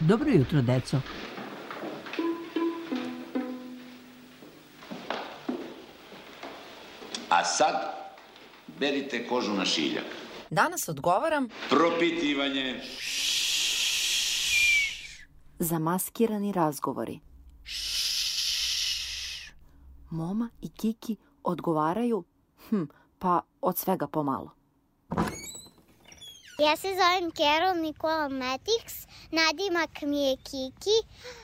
Dobro jutro, deco. A sad, berite kožu na šiljak. Danas odgovaram Propitivanje. Zamaskirani razgovori. Moma i Kiki odgovaraju, pa od svega pomalo. Ja se zovem Carol Nikola Metiks, nadimak mi je Kiki,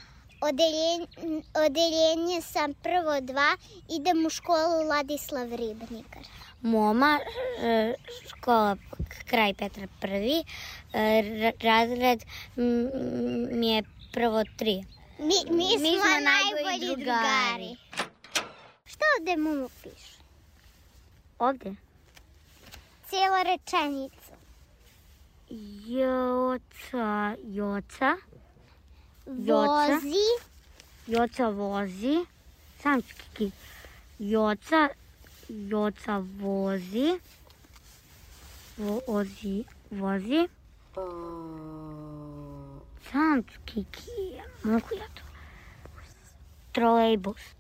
odeljenje sam prvo 2, idem u školu Ladislav Ribnikar. Moma, škola kraj Petra I, razred mi je prvo 3. Mi smo najbolji drugari. Šta ovde Momo piše? Ovde? Cijela rečenica. Joca vozi. Sam Kiki. Joca vozi. Sam Kiki. Mogu ja to? Trolejbus.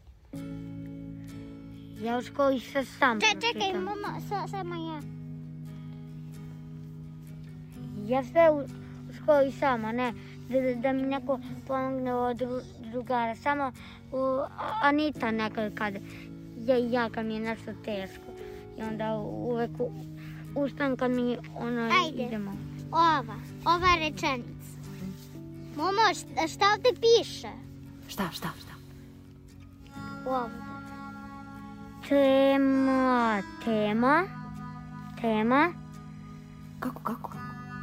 Ja u školi sve sam Čekaj, Momo, samo ja. Ja sve u školi sama, ne da mi neko pomogne od drugara. Samo Anita nekad kad kad mi je nešto teško. I onda uvek ustanem kad mi idemo. Ova rečenica. Momo, šta ovde piše? Šta? Ovde. Tema. Kako?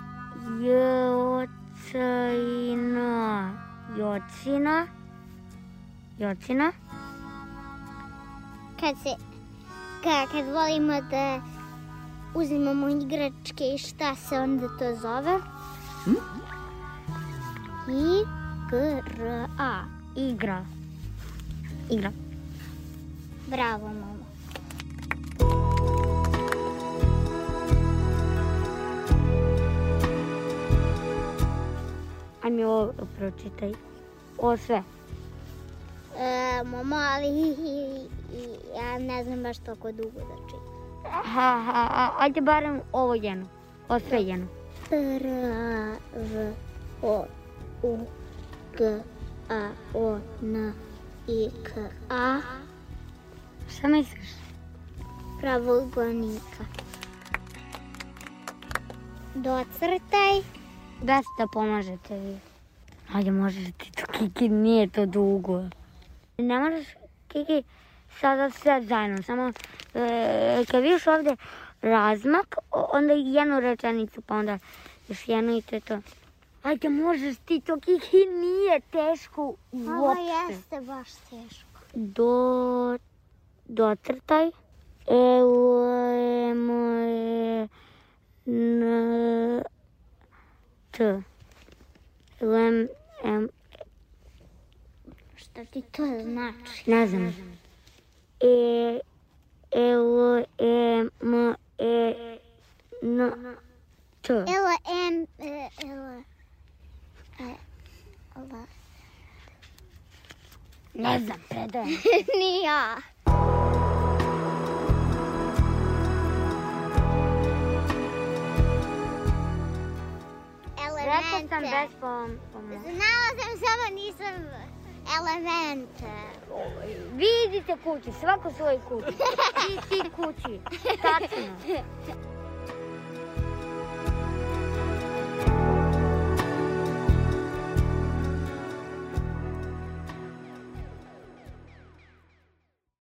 Jocina. Kad volimo da uzimamo igračke i šta se onda to zove? Igra. Bravo, Momo. Aj mi ovo pročitaj. Ovo sve. Momo, ali ja ne znam baš toliko dugo da čitam. Ajde barem ovo jedno. Ovo sve jedno. Pravougonika. Šta misliš? Pravougonika. Docrtaj. Da pomažete vi. Ajde, možeš ti to, Kiki, nije to dugo. Ne možeš, Kiki, sada sve zajedno. Samo kad vidiš ovde razmak, onda jednu rečenicu, pa onda još jednu i to je to. Ajde, možeš ti to, Kiki, nije teško uopšte. Ovo jeste baš teško. Docrtaj. Šta ti to znači? Ne znam. Ne znam, predajem. Ni ja. Rekao sam bez pomoći. Znala sam, samo nisam elemente. Vi idite kući, svako svoj kući. Ti kući. Tačno.